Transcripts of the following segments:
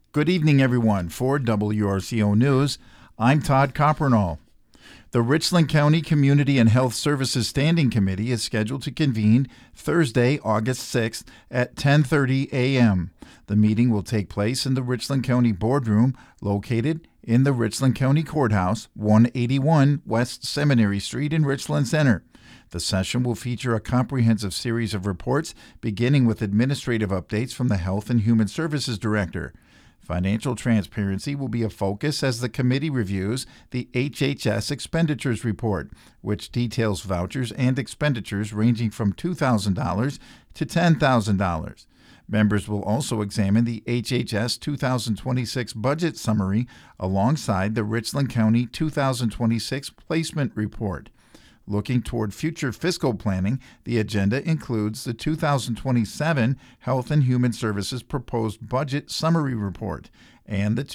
Good evening, everyone. For WRCO News, I'm Todd Coppernall. The Richland County Community and Health Services Standing Committee is scheduled to convene Thursday, August 6th at 10:30 a.m. The meeting will take place in the Richland County Boardroom located in the Richland County Courthouse, 181 West Seminary Street in Richland Center. The session will feature a comprehensive series of reports, beginning with administrative updates from the Health and Human Services Director. Financial transparency will be a focus as the committee reviews the HHS Expenditures Report, which details vouchers and expenditures ranging from $2,000 to $10,000. Members will also examine the HHS 2026 Budget Summary alongside the Richland County 2026 Placement Report. Looking toward future fiscal planning, the agenda includes the 2027 Health and Human Services Proposed Budget Summary Report and the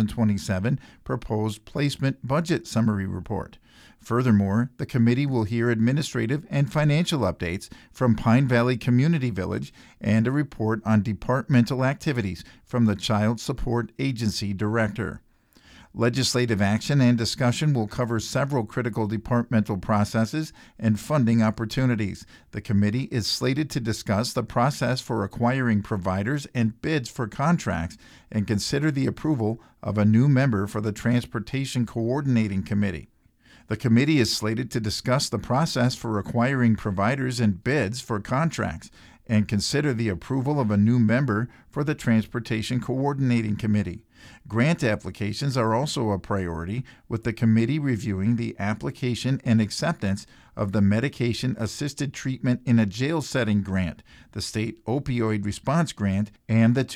2027 Proposed Placement Budget Summary Report. Furthermore, the committee will hear administrative and financial updates from Pine Valley Community Village and a report on departmental activities from the Child Support Agency Director. Legislative action and discussion will cover several critical departmental processes and funding opportunities. The committee is slated to discuss the process for acquiring providers and bids for contracts and consider the approval of a new member for the Transportation Coordinating Committee. The committee is slated to discuss the process for acquiring providers and bids for contracts and consider the approval of a new member for the Transportation Coordinating Committee. Grant applications are also a priority, with the committee reviewing the application and acceptance of the Medication Assisted Treatment in a Jail Setting Grant, the State Opioid Response Grant, and the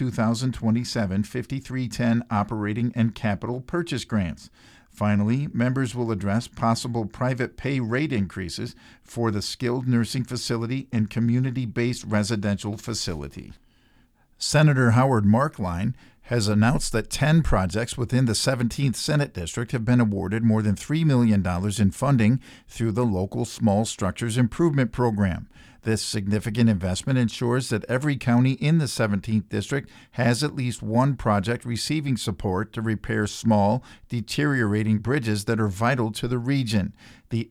2027 5310 Operating and Capital Purchase Grants. Finally, members will address possible private pay rate increases for the skilled nursing facility and community-based residential facility. Senator Howard Marklein has announced that 10 projects within the 17th Senate District have been awarded more than $3 million in funding through the local Small Structures Improvement Program. This significant investment ensures that every county in the 17th District has at least one project receiving support to repair small, deteriorating bridges that are vital to the region. The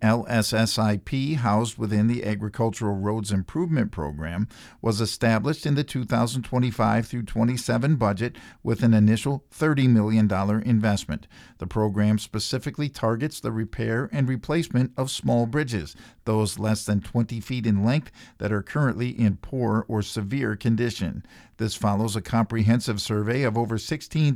LSSIP, housed within the Agricultural Roads Improvement Program, was established in the 2025 through 27 budget with an initial $30 million investment. The program specifically targets the repair and replacement of small bridges, those less than 20 feet in length that are currently in poor or severe condition. This follows a comprehensive survey of over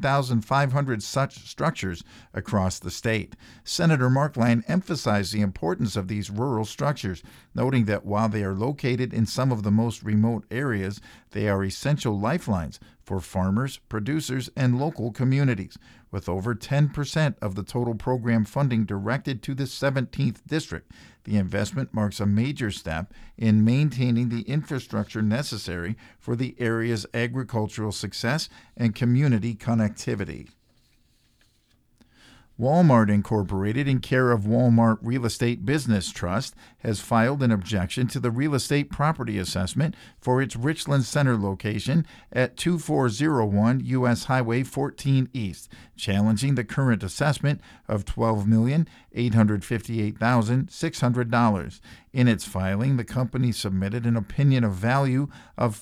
16,500 such structures across the state. Senator Marklein emphasized the importance of these rural structures, noting that while they are located in some of the most remote areas, they are essential lifelines for farmers, producers, and local communities. With over 10% of the total program funding directed to the 17th District, the investment marks a major step in maintaining the infrastructure necessary for the area's agricultural success and community connectivity. Walmart Incorporated, in care of Walmart Real Estate Business Trust, has filed an objection to the real estate property assessment for its Richland Center location at 2401 U.S. Highway 14 East, challenging the current assessment of $12,858,600. In its filing, the company submitted an opinion of value of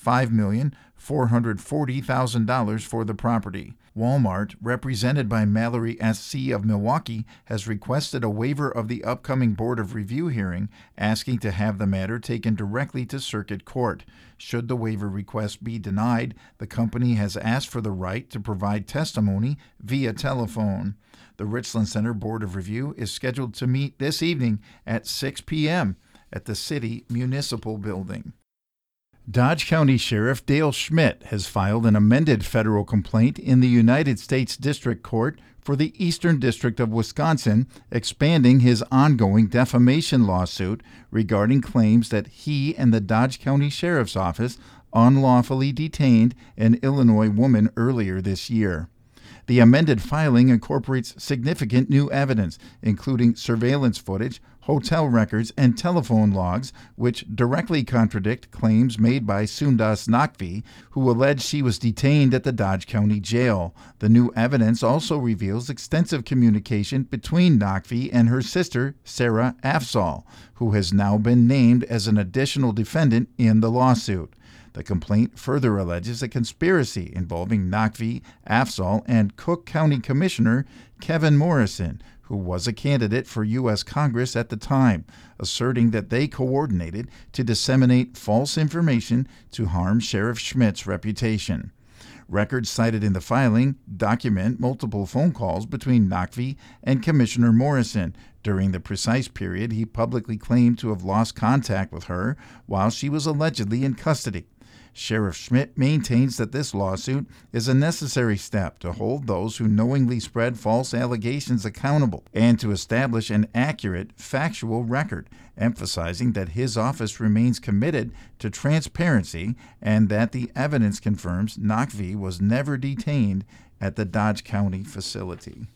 $5,440,000 for the property. Walmart, represented by Mallory S.C. of Milwaukee, has requested a waiver of the upcoming Board of Review hearing, asking to have the matter taken directly to Circuit Court. Should the waiver request be denied, the company has asked for the right to provide testimony via telephone. The Richland Center Board of Review is scheduled to meet this evening at 6 p.m. at the City Municipal Building. Dodge County Sheriff Dale Schmidt has filed an amended federal complaint in the United States District Court for the Eastern District of Wisconsin, expanding his ongoing defamation lawsuit regarding claims that he and the Dodge County Sheriff's Office unlawfully detained an Illinois woman earlier this year. The amended filing incorporates significant new evidence, including surveillance footage, hotel records, and telephone logs, which directly contradict claims made by Sundas Naqvi, who alleged she was detained at the Dodge County Jail. The new evidence also reveals extensive communication between Naqvi and her sister, Sarah Afzal, who has now been named as an additional defendant in the lawsuit. The complaint further alleges a conspiracy involving Naqvi, Afzal, and Cook County Commissioner Kevin Morrison, who was a candidate for U.S. Congress at the time, asserting that they coordinated to disseminate false information to harm Sheriff Schmidt's reputation. Records cited in the filing document multiple phone calls between Naqvi and Commissioner Morrison during the precise period he publicly claimed to have lost contact with her while she was allegedly in custody. Sheriff Schmidt maintains that this lawsuit is a necessary step to hold those who knowingly spread false allegations accountable and to establish an accurate, factual record, emphasizing that his office remains committed to transparency and that the evidence confirms Naqvi was never detained at the Dodge County facility.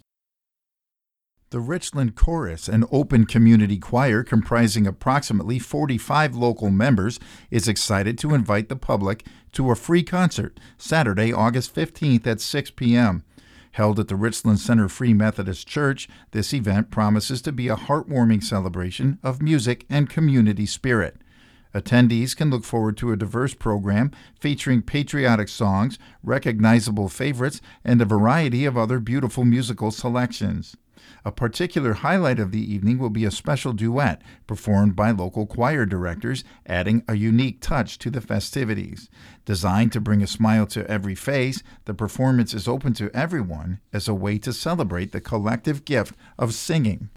The Richland Chorus, an open community choir comprising approximately 45 local members, is excited to invite the public to a free concert Saturday, August 15th at 6 p.m. Held at the Richland Center Free Methodist Church, this event promises to be a heartwarming celebration of music and community spirit. Attendees can look forward to a diverse program featuring patriotic songs, recognizable favorites, and a variety of other beautiful musical selections. A particular highlight of the evening will be a special duet performed by local choir directors, adding a unique touch to the festivities. Designed to bring a smile to every face, the performance is open to everyone as a way to celebrate the collective gift of singing.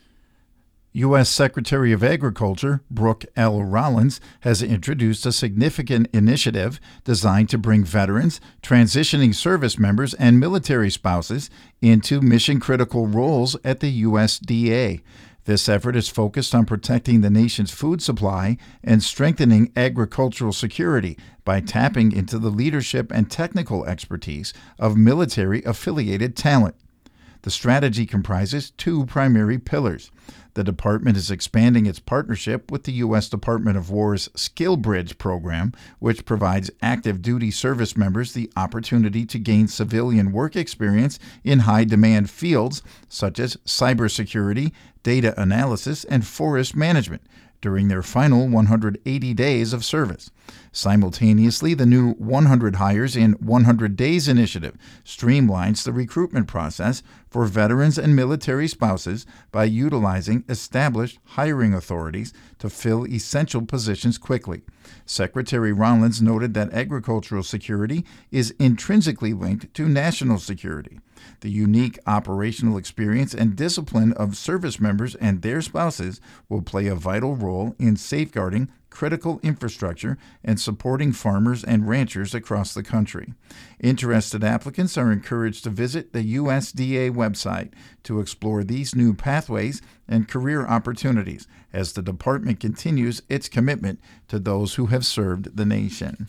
U.S. Secretary of Agriculture Brooke L. Rollins has introduced a significant initiative designed to bring veterans, transitioning service members, and military spouses into mission-critical roles at the USDA. This effort is focused on protecting the nation's food supply and strengthening agricultural security by tapping into the leadership and technical expertise of military-affiliated talent. The strategy comprises two primary pillars. The department is expanding its partnership with the U.S. Department of War's SkillBridge program, which provides active duty service members the opportunity to gain civilian work experience in high-demand fields such as cybersecurity, data analysis, and forest management during their final 180 days of service. Simultaneously, the new 100 Hires in 100 Days initiative streamlines the recruitment process for veterans and military spouses by utilizing established hiring authorities to fill essential positions quickly. Secretary Rollins noted that agricultural security is intrinsically linked to national security. The unique operational experience and discipline of service members and their spouses will play a vital role in safeguarding critical infrastructure and supporting farmers and ranchers across the country. Interested applicants are encouraged to visit the USDA website to explore these new pathways and career opportunities as the department continues its commitment to those who have served the nation.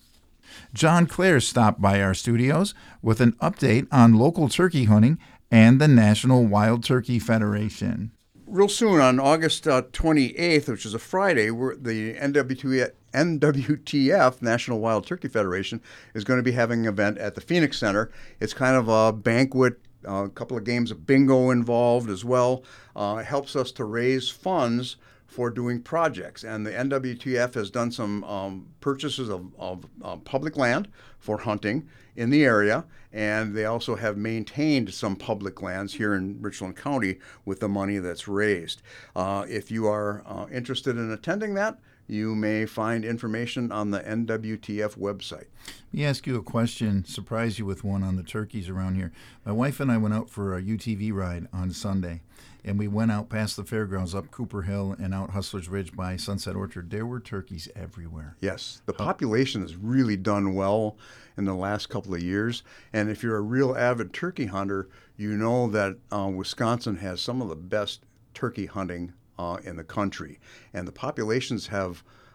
John Clare stopped by our studios with an update on local turkey hunting and the National Wild Turkey Federation. Real soon, on August 28th, which is a Friday, the NWTF, National Wild Turkey Federation, is going to be having an event at the Phoenix Center. It's kind of a banquet, a couple of games of bingo involved as well. It helps us to raise funds for doing projects. And the NWTF has done some purchases of public land for hunting in the area, and they also have maintained some public lands here in Richland County with the money that's raised. If you are interested in attending that, you may find information on the NWTF website. Let me ask you a question, surprise you with one on the turkeys around here. My wife and I went out for a UTV ride on Sunday, and we went out past the fairgrounds, up Cooper Hill and out Hustlers Ridge by Sunset Orchard. There were turkeys everywhere. Yes, the population has really done well in the last couple of years. And if you're a real avid turkey hunter, you know that Wisconsin has some of the best turkey hunting in the country. And the populations have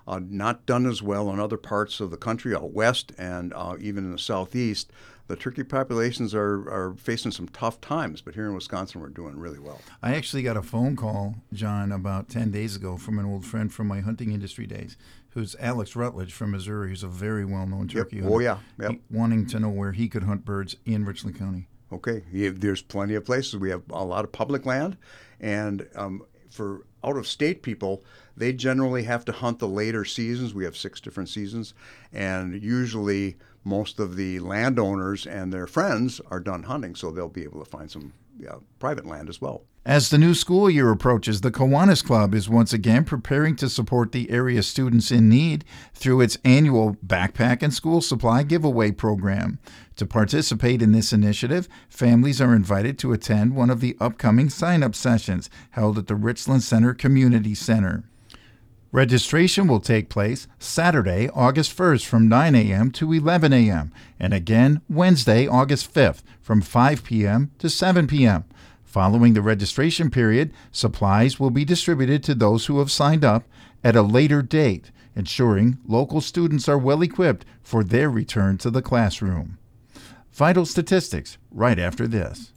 not done as well in other parts of the country, out west and even in the southeast. The turkey populations are facing some tough times, but here in Wisconsin, we're doing really well. I actually got a phone call, John, about 10 days ago from an old friend from my hunting industry days, who's Alex Rutledge from Missouri, who's a very well-known turkey hunter. Oh, yeah. Yep. Wanting to know where he could hunt birds in Richland County. Okay. There's plenty of places. We have a lot of public land, and for out-of-state people, they generally have to hunt the later seasons. We have 6 different seasons, and usually most of the landowners and their friends are done hunting, so they'll be able to find some private land as well. As the new school year approaches, the Kiwanis Club is once again preparing to support the area students in need through its annual backpack and school supply giveaway program. To participate in this initiative, families are invited to attend one of the upcoming sign-up sessions held at the Richland Center Community Center. Registration will take place Saturday, August 1st from 9 a.m. to 11 a.m. and again Wednesday, August 5th from 5 p.m. to 7 p.m. Following the registration period, supplies will be distributed to those who have signed up at a later date, ensuring local students are well equipped for their return to the classroom. Vital statistics right after this.